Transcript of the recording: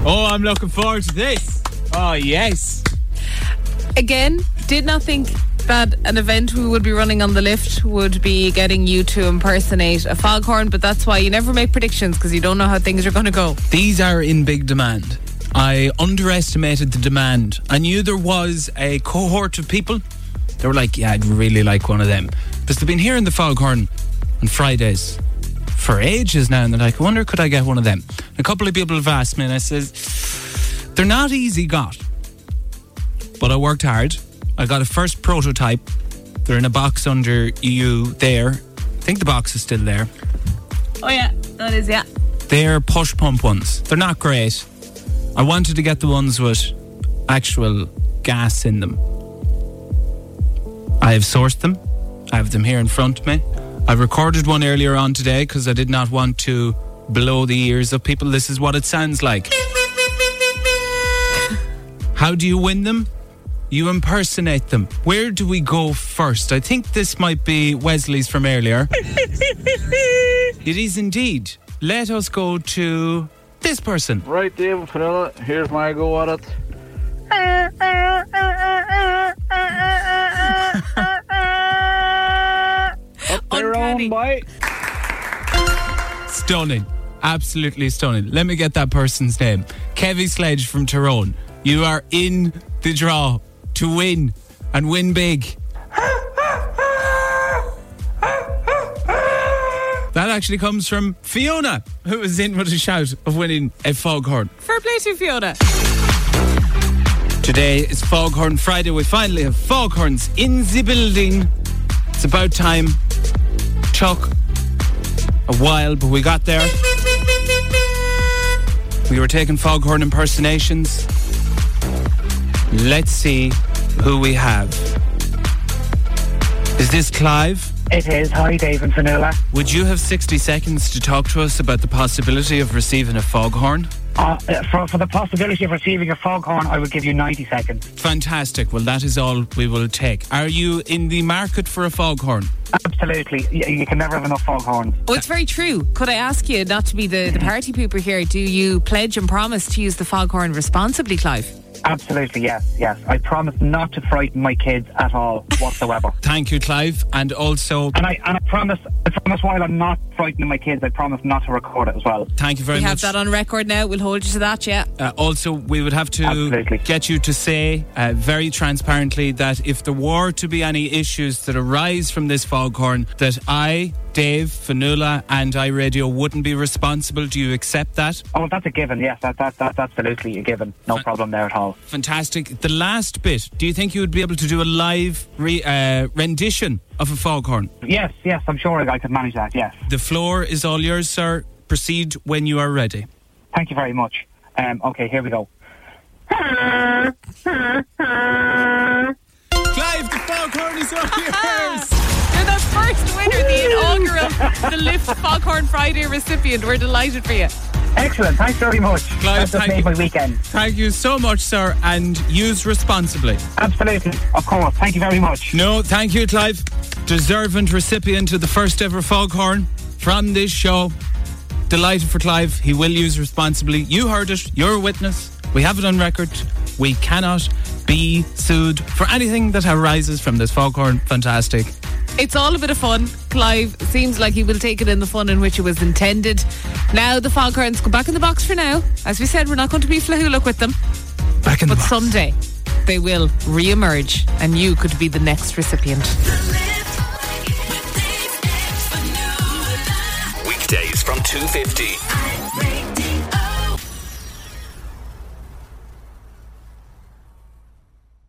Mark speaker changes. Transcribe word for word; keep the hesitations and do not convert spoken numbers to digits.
Speaker 1: Oh, I'm looking forward to this. Oh, yes.
Speaker 2: Again, did not think that an event we would be running on the lift would be getting you to impersonate a foghorn, but that's why you never make predictions, because you don't know how things are going to go.
Speaker 1: These are in big demand. I underestimated the demand. I knew there was a cohort of people. They were like, yeah, I'd really like one of them. Because they've been hearing the foghorn on Fridays for ages now, and they're like, I wonder, could I get one of them? And a couple of people have asked me, and I says, they're not easy got. But I worked hard. I got a first prototype. They're in a box under you there. I think the box is still there.
Speaker 2: Oh yeah, that is, yeah.
Speaker 1: They're push pump ones. They're not great. I wanted to get the ones with actual gas in them. I have sourced them. I have them here in front of me. I recorded one earlier on today because I did not want to blow the ears of people. This is what it sounds like. How do you win them? You impersonate them. Where do we go first? I think this might be Wesley's from earlier. It is indeed. Let us go to this person.
Speaker 3: Right, David Fenella, here's my go at it. Up their own boy.
Speaker 1: Stunning. Absolutely stunning. Let me get that person's name. Kevy Sledge from Tyrone. You are in the draw to win and win big. That actually comes from Fiona, who was in with a shout of winning a foghorn.
Speaker 2: Fair play to Fiona.
Speaker 1: Today is Foghorn Friday. We finally have foghorns in the building. It's about time. Took a while, but we got there. We were taking foghorn impersonations. Let's see who we have. Is this Clive?
Speaker 4: It is. Hi, Dave and Fenella.
Speaker 1: Would you have sixty seconds to talk to us about the possibility of receiving a foghorn?
Speaker 4: Uh, for, for the possibility of receiving a foghorn, I would give you ninety seconds.
Speaker 1: Fantastic. Well, that is all we will take. Are you in the market for a foghorn?
Speaker 4: Absolutely. You, you can never have enough foghorns.
Speaker 2: Oh, it's very true. Could I ask you, not to be the, the party pooper here, do you pledge and promise to use the foghorn responsibly, Clive?
Speaker 4: Absolutely, yes, yes. I promise not to frighten my kids at all whatsoever.
Speaker 1: Thank you, Clive. And also...
Speaker 4: And I and I promise, I promise while I'm not frightening my kids, I promise not to record it as well.
Speaker 1: Thank you very
Speaker 2: we
Speaker 1: much.
Speaker 2: We have that on record now. We'll hold you to that, yeah.
Speaker 1: Uh, also, we would have to
Speaker 4: Absolutely.
Speaker 1: get you to say uh, very transparently that if there were to be any issues that arise from this foghorn, that I, Dave, Fenula and iRadio wouldn't be responsible. Do you accept that?
Speaker 4: Oh, that's a given, yes. That, that, that's absolutely a given. No
Speaker 1: Fan-
Speaker 4: problem there at all.
Speaker 1: Fantastic. The last bit, do you think you would be able to do a live re- uh, rendition of a foghorn?
Speaker 4: Yes, yes, I'm sure I could manage that, yes.
Speaker 1: The floor is all yours, sir. Proceed when you are ready.
Speaker 4: Thank you very much. Um, okay, here we go.
Speaker 1: Clive, the foghorn is all yours.
Speaker 2: You're the first winner, the inaugural The Lift Foghorn Friday recipient. We're delighted for you.
Speaker 4: Excellent, thanks very much.
Speaker 1: Clive,
Speaker 4: That's just made
Speaker 1: you.
Speaker 4: my weekend.
Speaker 1: Thank you so much, sir, and use responsibly.
Speaker 4: Absolutely, of course. Thank you very much.
Speaker 1: No, thank you, Clive. Deserving recipient of the first ever foghorn from this show. Delighted for Clive. He will use responsibly. You heard it. You're a witness. We have it on record. We cannot be sued for anything that arises from this foghorn. Fantastic.
Speaker 2: It's all a bit of fun. Clive seems like he will take it in the fun in which it was intended. Now the foghorns go back in the box for now. As we said, we're not going to be flahuluk with them.
Speaker 1: Back in the
Speaker 2: But
Speaker 1: box.
Speaker 2: someday they will re-emerge and you could be the next recipient.
Speaker 5: Weekdays from two fifty.